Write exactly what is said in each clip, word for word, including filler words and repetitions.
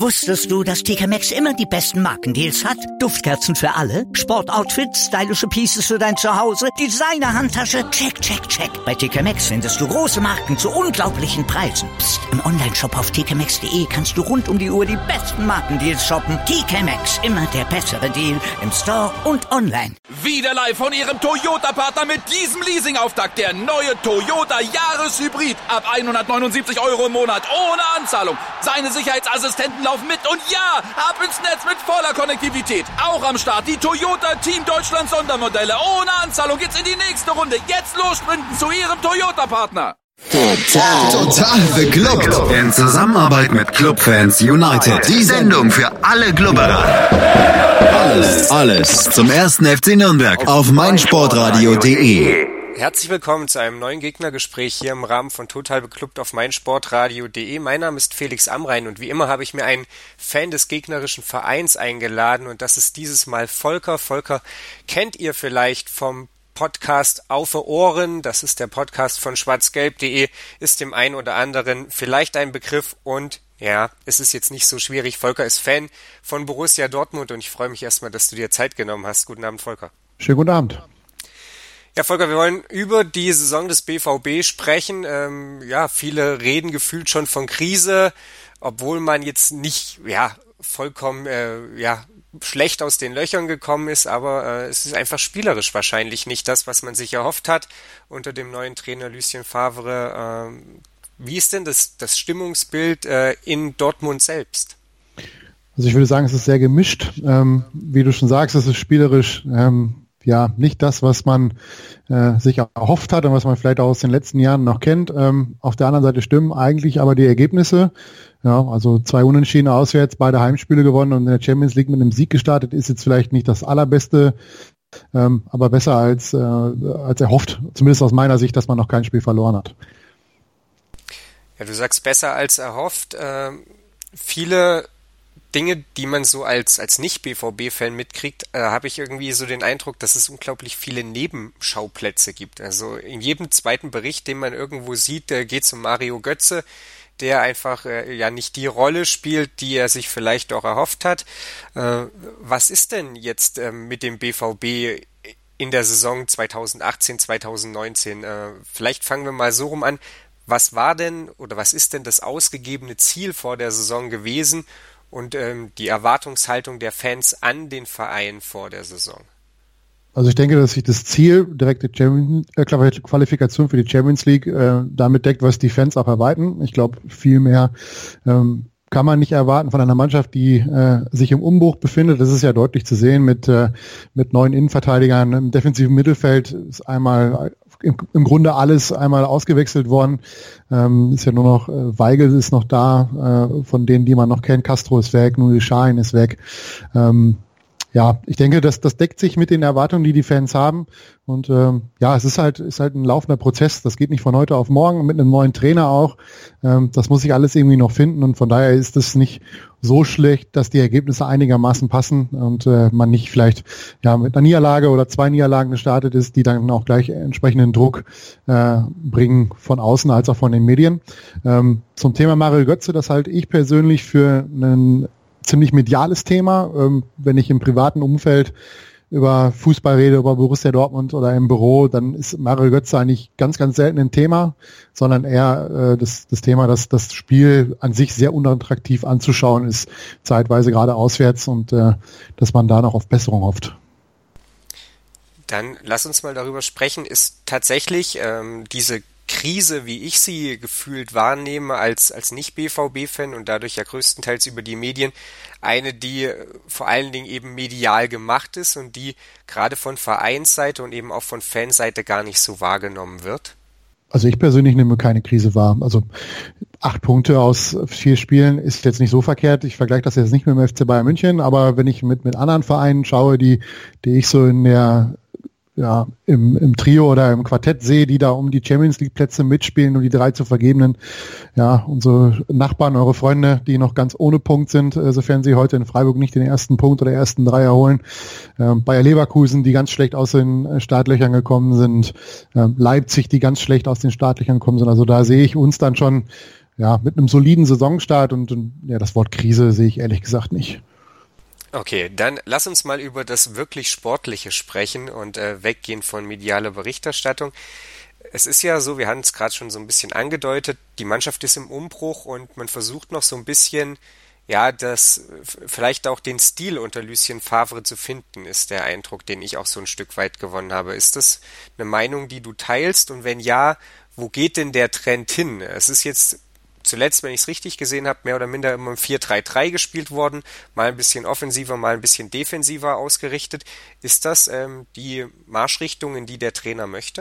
Wusstest du, dass T K Maxx immer die besten Markendeals hat? Duftkerzen für alle, Sportoutfits, stylische Pieces für dein Zuhause, Designer-Handtasche, check, check, check. Bei T K Maxx findest du große Marken zu unglaublichen Preisen. Psst. Im Onlineshop auf t k maxx punkt d e kannst du rund um die Uhr die besten Markendeals shoppen. T K Maxx, immer der bessere Deal im Store und online. Wieder live von Ihrem Toyota-Partner mit diesem Leasing-Auftakt. Der neue Toyota Jahreshybrid. Ab hundertneunundsiebzig Euro im Monat ohne Anzahlung. Seine Sicherheitsassistenten laufen mit und ja, ab ins Netz mit voller Konnektivität. Auch am Start die Toyota Team Deutschland Sondermodelle. Ohne Anzahlung geht's in die nächste Runde. Jetzt los sprinten zu Ihrem Toyota-Partner. Total, total beglückt. In Zusammenarbeit mit Clubfans United. Die Sendung für alle Glubberer. Alles, alles zum ersten F C Nürnberg auf meinsportradio punkt de. Herzlich willkommen zu einem neuen Gegnergespräch hier im Rahmen von Total Beklubbt auf meinsportradio punkt de. Mein Name ist Felix Amrein und wie immer habe ich mir einen Fan des gegnerischen Vereins eingeladen und das ist dieses Mal Volker. Volker kennt ihr vielleicht vom Podcast Auf Ohren, das ist der Podcast von schwarz-gelb punkt de, ist dem einen oder anderen vielleicht ein Begriff und ja, es ist jetzt nicht so schwierig. Volker ist Fan von Borussia Dortmund und ich freue mich erstmal, dass du dir Zeit genommen hast. Guten Abend, Volker. Schönen guten Abend. Ja, Volker, wir wollen über die Saison des B V B sprechen. Ähm, ja, viele reden gefühlt schon von Krise, obwohl man jetzt nicht, ja, vollkommen, äh, ja, schlecht aus den Löchern gekommen ist, aber äh, es ist einfach spielerisch wahrscheinlich nicht das, was man sich erhofft hat unter dem neuen Trainer Lucien Favre. Ähm, wie ist denn das, das Stimmungsbild äh, in Dortmund selbst? Also ich würde sagen, es ist sehr gemischt. Ähm, wie du schon sagst, es ist spielerisch ähm, ja nicht das, was man äh, sich erhofft hat und was man vielleicht auch aus den letzten Jahren noch kennt. Ähm, auf der anderen Seite stimmen eigentlich aber die Ergebnisse. Ja, also zwei Unentschieden auswärts, beide Heimspiele gewonnen und in der Champions League mit einem Sieg gestartet, ist jetzt vielleicht nicht das allerbeste, ähm, aber besser als, äh, als erhofft, zumindest aus meiner Sicht, dass man noch kein Spiel verloren hat. Ja, du sagst besser als erhofft. Ähm, viele Dinge, die man so als, als Nicht-B V B-Fan mitkriegt, äh, habe ich irgendwie so den Eindruck, dass es unglaublich viele Nebenschauplätze gibt. Also in jedem zweiten Bericht, den man irgendwo sieht, äh, geht es um Mario Götze, der einfach äh, ja nicht die Rolle spielt, die er sich vielleicht auch erhofft hat. Äh, was ist denn jetzt äh, mit dem B V B in der Saison zweitausendachtzehn, zweitausendneunzehn? Äh, vielleicht fangen wir mal so rum an. Was war denn oder was ist denn das ausgegebene Ziel vor der Saison gewesen und ähm, die Erwartungshaltung der Fans an den Verein vor der Saison? Also ich denke, dass sich das Ziel, direkte Champions, äh, Qualifikation für die Champions League, äh, damit deckt, was die Fans auch erwarten. Ich glaube, viel mehr ähm, kann man nicht erwarten von einer Mannschaft, die äh, sich im Umbruch befindet. Das ist ja deutlich zu sehen mit äh, mit neuen Innenverteidigern. Im defensiven Mittelfeld ist einmal im, im Grunde alles einmal ausgewechselt worden. Ähm, ist ja nur noch äh, Weigel ist noch da, äh, von denen, die man noch kennt. Castro ist weg, Nuri Sahin ist weg. Ähm, Ja, ich denke, das, das deckt sich mit den Erwartungen, die die Fans haben. Und ähm, ja, es ist halt, ist halt ein laufender Prozess. Das geht nicht von heute auf morgen, mit einem neuen Trainer auch. Ähm, das muss sich alles irgendwie noch finden. Und von daher ist es nicht so schlecht, dass die Ergebnisse einigermaßen passen und äh, man nicht vielleicht ja mit einer Niederlage oder zwei Niederlagen gestartet ist, die dann auch gleich entsprechenden Druck äh, bringen von außen als auch von den Medien. Ähm, zum Thema Mario Götze, das halte ich persönlich für einen ziemlich mediales Thema. Ähm, wenn ich im privaten Umfeld über Fußball rede, über Borussia Dortmund oder im Büro, dann ist Mario Götze eigentlich ganz, ganz selten ein Thema, sondern eher äh, das, das Thema, dass das Spiel an sich sehr unattraktiv anzuschauen ist, zeitweise gerade auswärts und äh, dass man da noch auf Besserung hofft. Dann lass uns mal darüber sprechen. Ist tatsächlich ähm, diese Krise, wie ich sie gefühlt wahrnehme als als Nicht-B V B-Fan und dadurch ja größtenteils über die Medien, eine, die vor allen Dingen eben medial gemacht ist und die gerade von Vereinsseite und eben auch von Fanseite gar nicht so wahrgenommen wird? Also ich persönlich nehme keine Krise wahr. Also acht Punkte aus vier Spielen ist jetzt nicht so verkehrt. Ich vergleiche das jetzt nicht mit dem F C Bayern München, aber wenn ich mit mit anderen Vereinen schaue, die die ich so in der ja, im, im Trio oder im Quartett sehe, die da um die Champions League Plätze mitspielen und die drei zu vergebenen, ja, unsere Nachbarn, eure Freunde, die noch ganz ohne Punkt sind, äh, sofern sie heute in Freiburg nicht den ersten Punkt oder ersten drei erholen. Ähm, Bayer Leverkusen, die ganz schlecht aus den Startlöchern gekommen sind. Ähm, Leipzig, die ganz schlecht aus den Startlöchern gekommen sind. Also da sehe ich uns dann schon ja, mit einem soliden Saisonstart und, und ja, das Wort Krise sehe ich ehrlich gesagt nicht. Okay, dann lass uns mal über das wirklich Sportliche sprechen und äh, weggehen von medialer Berichterstattung. Es ist ja so, wir hatten es gerade schon so ein bisschen angedeutet, die Mannschaft ist im Umbruch und man versucht noch so ein bisschen, ja, das vielleicht auch den Stil unter Lucien Favre zu finden, ist der Eindruck, den ich auch so ein Stück weit gewonnen habe. Ist das eine Meinung, die du teilst? Und wenn ja, wo geht denn der Trend hin? Es ist jetzt zuletzt, wenn ich es richtig gesehen habe, mehr oder minder immer im vier drei drei gespielt worden, mal ein bisschen offensiver, mal ein bisschen defensiver ausgerichtet. Ist das ähm, die Marschrichtung, in die der Trainer möchte?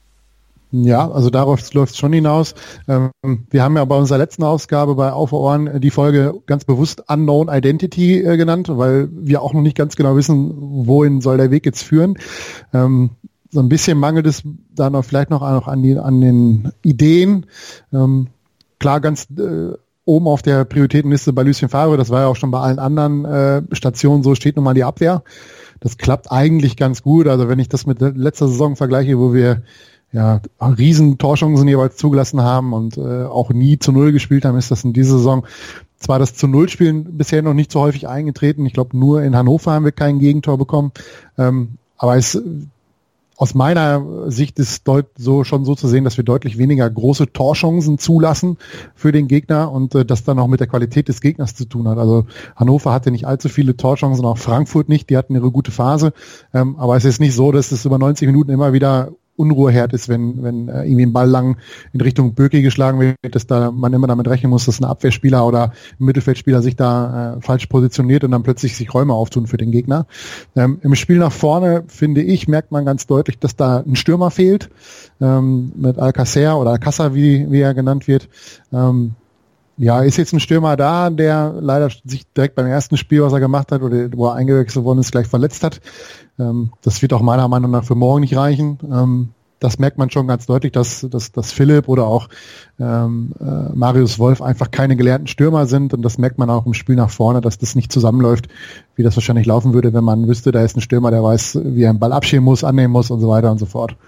Ja, also darauf läuft es schon hinaus. Ähm, wir haben ja bei unserer letzten Ausgabe bei Auf Ohren die Folge ganz bewusst Unknown Identity äh, genannt, weil wir auch noch nicht ganz genau wissen, wohin soll der Weg jetzt führen. Ähm, so ein bisschen mangelt es da noch vielleicht noch, noch an, die, an den Ideen. Ähm, klar, ganz äh, oben auf der Prioritätenliste bei Lucien Favre, das war ja auch schon bei allen anderen äh, Stationen so, steht nun mal die Abwehr. Das klappt eigentlich ganz gut. Also wenn ich das mit letzter Saison vergleiche, wo wir ja, riesen Torchancen jeweils zugelassen haben und äh, auch nie zu Null gespielt haben, ist das in dieser Saison zwar das zu Null Spielen bisher noch nicht so häufig eingetreten. Ich glaube, nur in Hannover haben wir kein Gegentor bekommen. Ähm, aber es aus meiner Sicht ist deut- so schon so zu sehen, dass wir deutlich weniger große Torchancen zulassen für den Gegner und äh, das dann auch mit der Qualität des Gegners zu tun hat. Also Hannover hatte nicht allzu viele Torchancen, auch Frankfurt nicht. Die hatten ihre gute Phase. Ähm, aber es ist nicht so, dass es über neunzig Minuten immer wieder Unruheherd ist, wenn, wenn äh, irgendwie ein Ball lang in Richtung Böcki geschlagen wird, dass da man immer damit rechnen muss, dass ein Abwehrspieler oder ein Mittelfeldspieler sich da äh, falsch positioniert und dann plötzlich sich Räume auftun für den Gegner. Ähm, im Spiel nach vorne, finde ich, merkt man ganz deutlich, dass da ein Stürmer fehlt, ähm, mit Alcacer oder Alcázar, wie, wie er genannt wird. Ähm, Ja, ist jetzt ein Stürmer da, der leider sich direkt beim ersten Spiel, was er gemacht hat, oder wo er eingewechselt worden ist, gleich verletzt hat. Ähm, das wird auch meiner Meinung nach für morgen nicht reichen. Ähm, das merkt man schon ganz deutlich, dass, dass, dass Philipp oder auch ähm, äh, Marius Wolf einfach keine gelernten Stürmer sind. Und das merkt man auch im Spiel nach vorne, dass das nicht zusammenläuft, wie das wahrscheinlich laufen würde, wenn man wüsste, da ist ein Stürmer, der weiß, wie er einen Ball abschieben muss, annehmen muss und so weiter und so fort.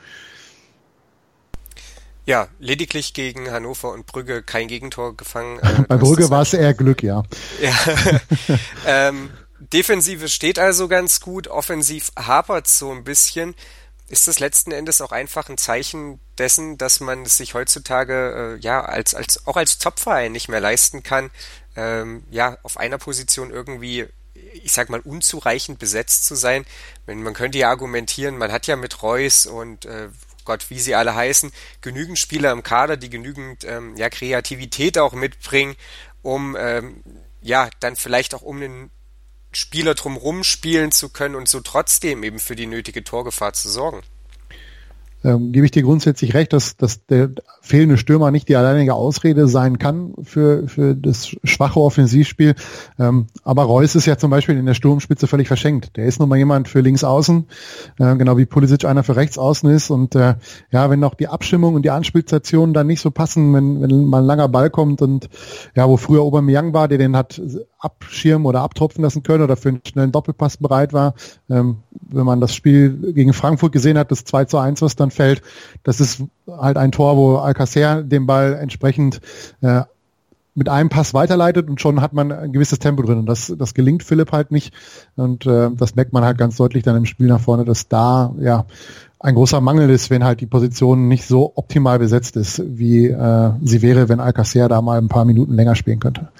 Ja, lediglich gegen Hannover und Brügge kein Gegentor gefangen. Äh, Bei Brügge war es eher Glück, ja. Ja. ähm, Defensive steht also ganz gut, offensiv hapert so ein bisschen. Ist das letzten Endes auch einfach ein Zeichen dessen, dass man es sich heutzutage äh, ja als als auch als Topverein nicht mehr leisten kann, ähm, ja auf einer Position irgendwie, ich sag mal, unzureichend besetzt zu sein? Wenn man könnte ja argumentieren, man hat ja mit Reus und äh, Gott, wie sie alle heißen, genügend Spieler im Kader, die genügend ähm, ja, Kreativität auch mitbringen, um ähm, ja dann vielleicht auch um den Spieler drumherum spielen zu können und so trotzdem eben für die nötige Torgefahr zu sorgen. Ähm, gebe ich dir grundsätzlich recht, dass, dass der fehlende Stürmer nicht die alleinige Ausrede sein kann für, für das schwache Offensivspiel. Ähm, aber Reus ist ja zum Beispiel in der Sturmspitze völlig verschenkt. Der ist nun mal jemand für links außen, äh, genau wie Pulisic einer für rechts außen ist. Und äh, ja, wenn auch die Abstimmung und die Anspielstationen dann nicht so passen, wenn, wenn mal ein langer Ball kommt und ja, wo früher Aubameyang war, der den hat abschirmen oder abtropfen lassen können oder für einen schnellen Doppelpass bereit war. Ähm, wenn man das Spiel gegen Frankfurt gesehen hat, das zwei zu eins, was dann fällt, das ist halt ein Tor, wo Alcacer den Ball entsprechend äh, mit einem Pass weiterleitet und schon hat man ein gewisses Tempo drin. Und das, das gelingt Philipp halt nicht. Und äh, das merkt man halt ganz deutlich dann im Spiel nach vorne, dass da ja ein großer Mangel ist, wenn halt die Position nicht so optimal besetzt ist, wie äh, sie wäre, wenn Alcacer da mal ein paar Minuten länger spielen könnte.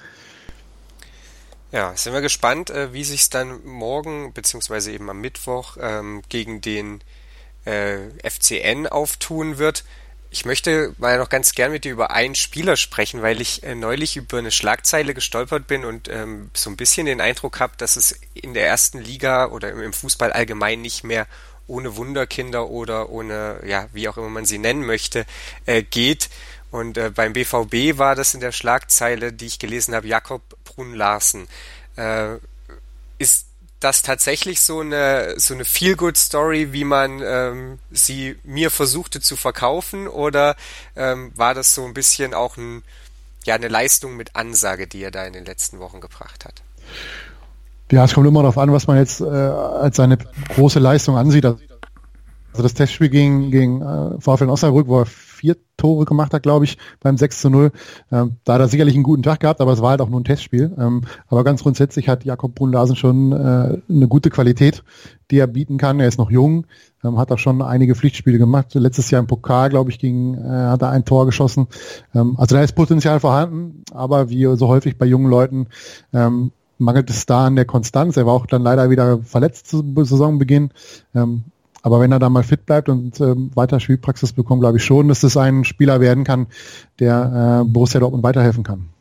Ja, sind wir gespannt, äh, wie sich es dann morgen, beziehungsweise eben am Mittwoch ähm, gegen den äh, F C N auftun wird. Ich möchte mal noch ganz gern mit dir über einen Spieler sprechen, weil ich äh, neulich über eine Schlagzeile gestolpert bin und ähm, so ein bisschen den Eindruck habe, dass es in der ersten Liga oder im, im Fußball allgemein nicht mehr ohne Wunderkinder oder ohne, ja, wie auch immer man sie nennen möchte, äh, geht. Und äh, beim B V B war das in der Schlagzeile, die ich gelesen habe, Jakob Brun-Larsen. Äh, ist das tatsächlich so eine so eine Feel-Good-Story, wie man ähm, sie mir versuchte zu verkaufen, oder ähm, war das so ein bisschen auch ein, ja, eine Leistung mit Ansage, die er da in den letzten Wochen gebracht hat? Ja, es kommt immer darauf an, was man jetzt äh, als seine große Leistung ansieht. Also Also das Testspiel gegen, gegen äh, VfL Osnabrück, wo er vier Tore gemacht hat, glaube ich, beim sechs zu null. Ähm, da hat er sicherlich einen guten Tag gehabt, aber es war halt auch nur ein Testspiel. Ähm, aber ganz grundsätzlich hat Jakob Brun-Larsen schon äh, eine gute Qualität, die er bieten kann. Er ist noch jung, ähm, hat auch schon einige Pflichtspiele gemacht. Letztes Jahr im Pokal, glaube ich, gegen, äh, hat er ein Tor geschossen. Ähm, also da ist Potenzial vorhanden, aber wie so häufig bei jungen Leuten ähm, mangelt es da an der Konstanz. Er war auch dann leider wieder verletzt zu Saisonbeginn. Ähm, Aber wenn er da mal fit bleibt und ähm, weiter Spielpraxis bekommt, glaube ich schon, dass das ein Spieler werden kann, der äh, Borussia Dortmund weiterhelfen kann.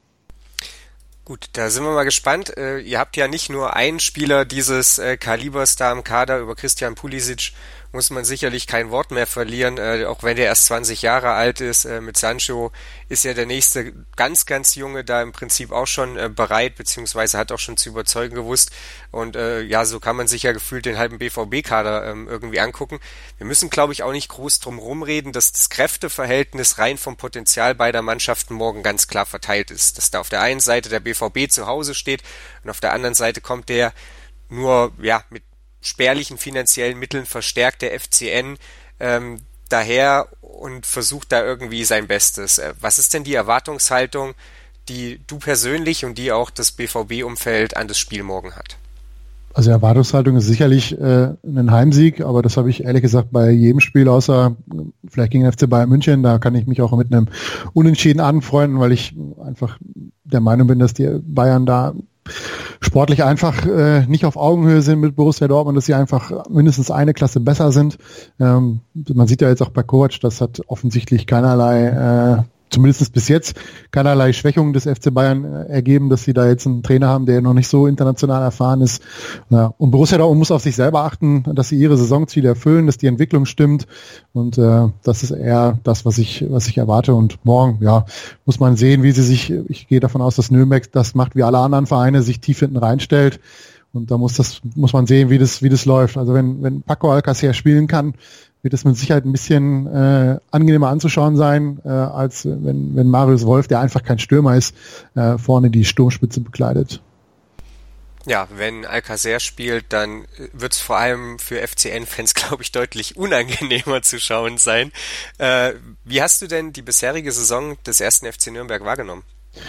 Gut, da sind wir mal gespannt. Äh, ihr habt ja nicht nur einen Spieler dieses äh, Kalibers da im Kader. Über Christian Pulisic muss man sicherlich kein Wort mehr verlieren, äh, auch wenn der erst zwanzig Jahre alt ist. Äh, mit Sancho ist ja der nächste ganz, ganz Junge da im Prinzip auch schon äh, bereit, beziehungsweise hat auch schon zu überzeugen gewusst. Und äh, ja, so kann man sich ja gefühlt den halben B V B-Kader ähm, irgendwie angucken. Wir müssen, glaube ich, auch nicht groß drum rumreden, dass das Kräfteverhältnis rein vom Potenzial beider Mannschaften morgen ganz klar verteilt ist. Dass da auf der einen Seite der B V B zu Hause steht und auf der anderen Seite kommt der nur ja mit spärlichen finanziellen Mitteln verstärkt der F C N ähm, daher und versucht da irgendwie sein Bestes. Äh, was ist denn die Erwartungshaltung, die du persönlich und die auch das B V B-Umfeld an das Spiel morgen hat? Also Erwartungshaltung ist sicherlich äh, ein Heimsieg, aber das habe ich ehrlich gesagt bei jedem Spiel, außer vielleicht gegen F C Bayern München. Da kann ich mich auch mit einem Unentschieden anfreunden, weil ich einfach der Meinung bin, dass die Bayern da sportlich einfach äh, nicht auf Augenhöhe sind mit Borussia Dortmund, dass sie einfach mindestens eine Klasse besser sind. Ähm, man sieht ja jetzt auch bei Kovac, das hat offensichtlich keinerlei, äh, zumindest bis jetzt, keinerlei Schwächungen des F C Bayern äh, ergeben, dass sie da jetzt einen Trainer haben, der noch nicht so international erfahren ist. Ja, und Borussia Dortmund muss auf sich selber achten, dass sie ihre Saisonziele erfüllen, dass die Entwicklung stimmt. Und äh, das ist eher das, was ich, was ich erwarte. Und morgen, ja, muss man sehen, wie sie sich, ich gehe davon aus, dass Nürnberg das macht, wie alle anderen Vereine, sich tief hinten reinstellt. Und da muss das, muss man sehen, wie das, wie das läuft. Also wenn, wenn Paco Alcácer spielen kann, wird es mit Sicherheit ein bisschen äh, angenehmer anzuschauen sein, äh, als wenn, wenn Marius Wolf, der einfach kein Stürmer ist, äh, vorne die Sturmspitze bekleidet. Ja, wenn Alcácer spielt, dann wird es vor allem für F C N-Fans, glaube ich, deutlich unangenehmer zu schauen sein. Äh, wie hast du denn die bisherige Saison des ersten F C Nürnberg wahrgenommen?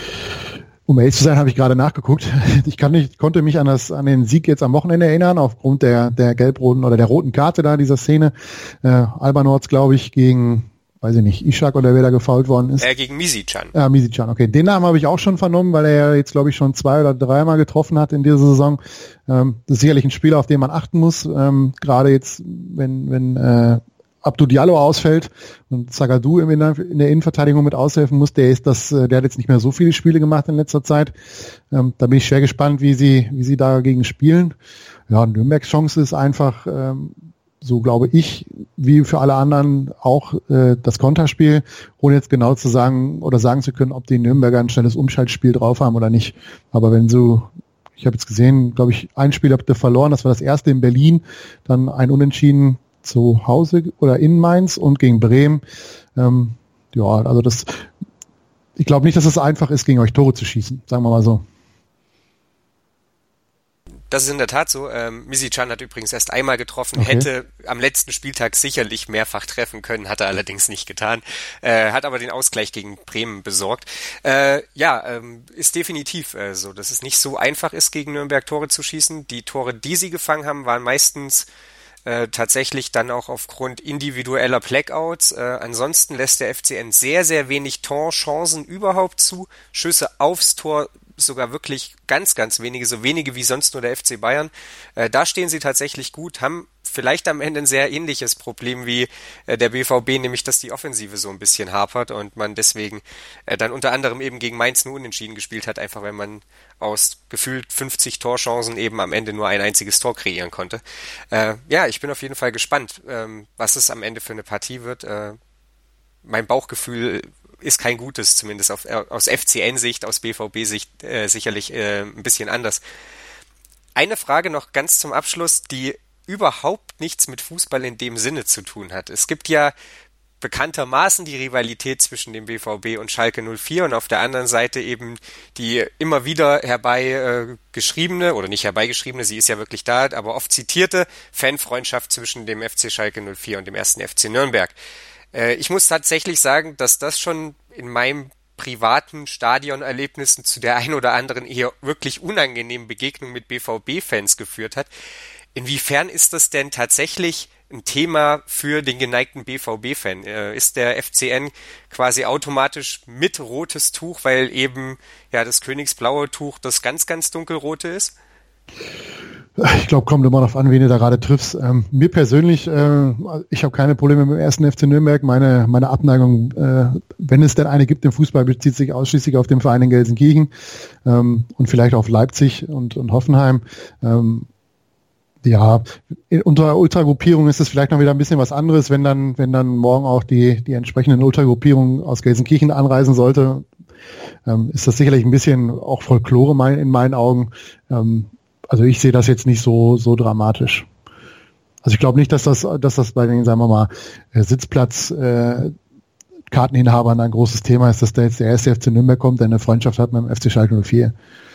Um ehrlich zu sein, habe ich gerade nachgeguckt. Ich kann nicht, konnte mich an das, an den Sieg jetzt am Wochenende erinnern, aufgrund der, der gelb-roten oder der roten Karte da, dieser Szene. Äh, Albanorz, glaube ich, gegen, weiß ich nicht, Ishak oder wer da gefoult worden ist. Äh, gegen Misicjan. Ja, Misicjan, okay. Den Namen habe ich auch schon vernommen, weil er ja jetzt, glaube ich, schon zwei oder dreimal getroffen hat in dieser Saison. Ähm, das ist sicherlich ein Spieler, auf den man achten muss. Ähm, gerade jetzt, wenn, wenn, äh, Abdou Diallo ausfällt und Zagadou in der Innenverteidigung mit aushelfen muss, der ist das, der hat jetzt nicht mehr so viele Spiele gemacht in letzter Zeit. Ähm, da bin ich schwer gespannt, wie sie, wie sie dagegen spielen. Ja, Nürnbergs Chance ist einfach, ähm, so glaube ich, wie für alle anderen auch äh, das Konterspiel, ohne jetzt genau zu sagen oder sagen zu können, ob die Nürnberger ein schnelles Umschaltspiel drauf haben oder nicht. Aber wenn so, ich habe jetzt gesehen, glaube ich, ein Spiel habt ihr verloren, das war das erste in Berlin, dann ein Unentschieden zu Hause oder in Mainz und gegen Bremen. Ähm, ja, also das, ich glaube nicht, dass es einfach ist, gegen euch Tore zu schießen, sagen wir mal so. Das ist in der Tat so. Ähm, Misicjan hat übrigens erst einmal getroffen, Okay. hätte am letzten Spieltag sicherlich mehrfach treffen können, hat er allerdings nicht getan, äh, hat aber den Ausgleich gegen Bremen besorgt. Äh, ja, ähm, ist definitiv äh, so, dass es nicht so einfach ist, gegen Nürnberg Tore zu schießen. Die Tore, die sie gefangen haben, waren meistens Äh, tatsächlich dann auch aufgrund individueller Blackouts. Äh, ansonsten lässt der F C N sehr, sehr wenig Torchancen überhaupt zu. Schüsse aufs Tor sogar wirklich ganz, ganz wenige, so wenige wie sonst nur der F C Bayern. Äh, da stehen sie tatsächlich gut, haben vielleicht am Ende ein sehr ähnliches Problem wie äh, der B V B, nämlich dass die Offensive so ein bisschen hapert und man deswegen äh, dann unter anderem eben gegen Mainz nur unentschieden gespielt hat, einfach weil man aus gefühlt fünfzig Torchancen eben am Ende nur ein einziges Tor kreieren konnte. Äh, ja, ich bin auf jeden Fall gespannt, ähm, was es am Ende für eine Partie wird. Äh, mein Bauchgefühl ist kein gutes, zumindest auf, aus F C N-Sicht, aus B V B-Sicht äh, sicherlich äh, ein bisschen anders. Eine Frage noch ganz zum Abschluss, die überhaupt nichts mit Fußball in dem Sinne zu tun hat. Es gibt ja bekanntermaßen die Rivalität zwischen dem B V B und Schalke null vier und auf der anderen Seite eben die immer wieder herbei äh, geschriebene, oder nicht herbeigeschriebene, sie ist ja wirklich da, aber oft zitierte Fanfreundschaft zwischen dem F C Schalke null vier und dem ersten F C Nürnberg. Äh, ich muss tatsächlich sagen, dass das schon in meinem privaten Stadionerlebnissen zu der ein oder anderen eher wirklich unangenehmen Begegnung mit B V B-Fans geführt hat. Inwiefern ist das denn tatsächlich ein Thema für den geneigten B V B-Fan? Äh, ist der F C N quasi automatisch mit rotes Tuch, weil eben ja das königsblaue Tuch das ganz, ganz dunkelrote ist? Ich glaube, kommt immer darauf an, wen du da gerade triffst. Ähm, mir persönlich, äh, ich habe keine Probleme mit dem ersten F C Nürnberg. Meine, meine Abneigung, äh, wenn es denn eine gibt im Fußball, bezieht sich ausschließlich auf den Verein in Gelsenkirchen ähm, und vielleicht auf Leipzig und, und Hoffenheim. Ähm, Ja, unter Ultragruppierung ist es vielleicht noch wieder ein bisschen was anderes, wenn dann, wenn dann morgen auch die, die entsprechenden Ultragruppierungen aus Gelsenkirchen anreisen sollte, ähm, ist das sicherlich ein bisschen auch Folklore mein, in meinen Augen. Ähm, also ich sehe das jetzt nicht so, so dramatisch. Also ich glaube nicht, dass das, dass das bei den, sagen wir mal, Sitzplatz, äh, Karteninhabern ein großes Thema ist, dass da jetzt der erste F C Nürnberg kommt, der eine Freundschaft hat mit dem F C Schalke null vier.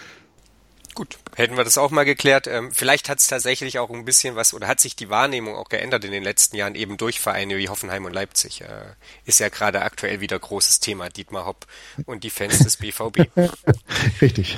Gut, hätten wir das auch mal geklärt. Ähm, vielleicht hat es tatsächlich auch ein bisschen was, oder hat sich die Wahrnehmung auch geändert in den letzten Jahren, eben durch Vereine wie Hoffenheim und Leipzig. Äh, ist ja gerade aktuell wieder großes Thema, Dietmar Hopp und die Fans des B V B. Richtig.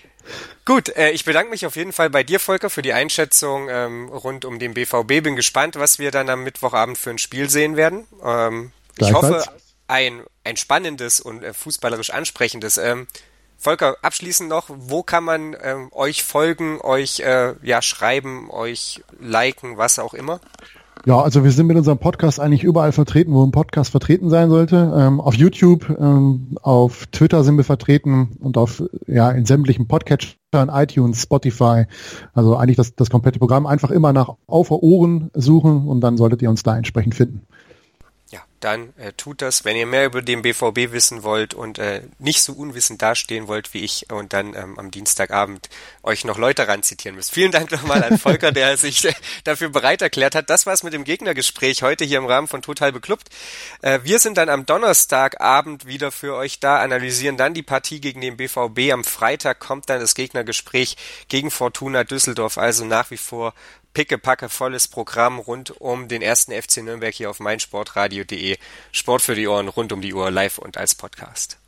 Gut, äh, ich bedanke mich auf jeden Fall bei dir, Volker, für die Einschätzung ähm, rund um den B V B. Bin gespannt, was wir dann am Mittwochabend für ein Spiel sehen werden. Ähm, ich hoffe, ein, ein spannendes und äh, fußballerisch ansprechendes. Ähm, Volker, abschließend noch, wo kann man ähm, euch folgen, euch äh, ja schreiben, euch liken, was auch immer? Ja, also wir sind mit unserem Podcast eigentlich überall vertreten, wo ein Podcast vertreten sein sollte. Ähm, auf YouTube, ähm, auf Twitter sind wir vertreten und auf ja in sämtlichen Podcatchern, iTunes, Spotify. Also eigentlich das, das komplette Programm. Einfach immer nach Auf Ohren suchen und dann solltet ihr uns da entsprechend finden. Ja, dann äh, tut das, wenn ihr mehr über den B V B wissen wollt und äh, nicht so unwissend dastehen wollt wie ich und dann ähm, am Dienstagabend euch noch Leute ranzitieren müsst. Vielen Dank nochmal an Volker, der sich äh, dafür bereit erklärt hat. Das war's mit dem Gegnergespräch heute hier im Rahmen von Total Beklubbt. Äh, wir sind dann am Donnerstagabend wieder für euch da, analysieren dann die Partie gegen den B V B. Am Freitag kommt dann das Gegnergespräch gegen Fortuna Düsseldorf, also nach wie vor pickepacke volles Programm rund um den ersten F C Nürnberg hier auf meinsportradio punkt de. Sport für die Ohren rund um die Uhr, live und als Podcast.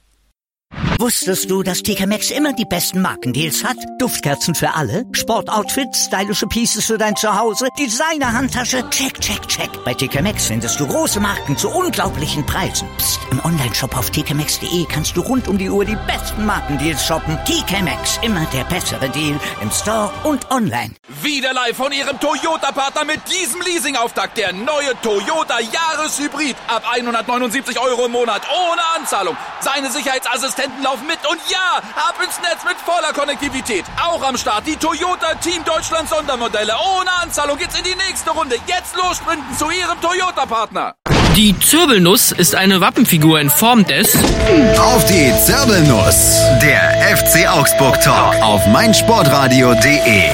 Wusstest du, dass T K Maxx immer die besten Markendeals hat? Duftkerzen für alle, Sportoutfits, stylische Pieces für dein Zuhause, Designer-Handtasche, check, check, check. Bei T K Maxx findest du große Marken zu unglaublichen Preisen. Psst. Im Onlineshop auf t k maxx punkt de kannst du rund um die Uhr die besten Markendeals shoppen. T K Maxx, immer der bessere Deal im Store und online. Wieder live von ihrem Toyota-Partner mit diesem Leasing-Auftakt. Der neue Toyota Jahreshybrid. Ab hundertneunundsiebzig Euro im Monat ohne Anzahlung. Seine Sicherheitsassistenten laufen mit und ja, ab ins Netz mit voller Konnektivität. Auch am Start die Toyota Team Deutschland Sondermodelle. Ohne Anzahlung geht's in die nächste Runde. Jetzt los sprinten zu ihrem Toyota-Partner. Die Zirbelnuss ist eine Wappenfigur in Form des... Auf die Zirbelnuss. Der F C Augsburg Talk auf meinsportradio punkt de.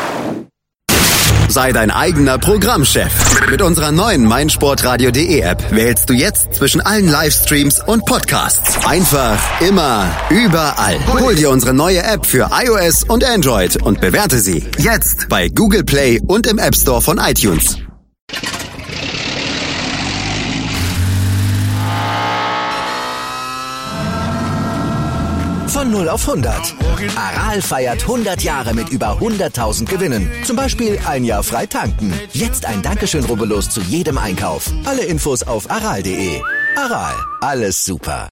Sei dein eigener Programmchef. Mit unserer neuen meinsportradio punkt de App wählst du jetzt zwischen allen Livestreams und Podcasts. Einfach, immer, überall. Hol dir unsere neue App für iOS und Android und bewerte sie jetzt bei Google Play und im App Store von iTunes. Von null auf hundert. Aral feiert hundert Jahre mit über hunderttausend Gewinnen. Zum Beispiel ein Jahr frei tanken. Jetzt ein Dankeschön, rubbellos zu jedem Einkauf. Alle Infos auf aral punkt de. Aral, alles super.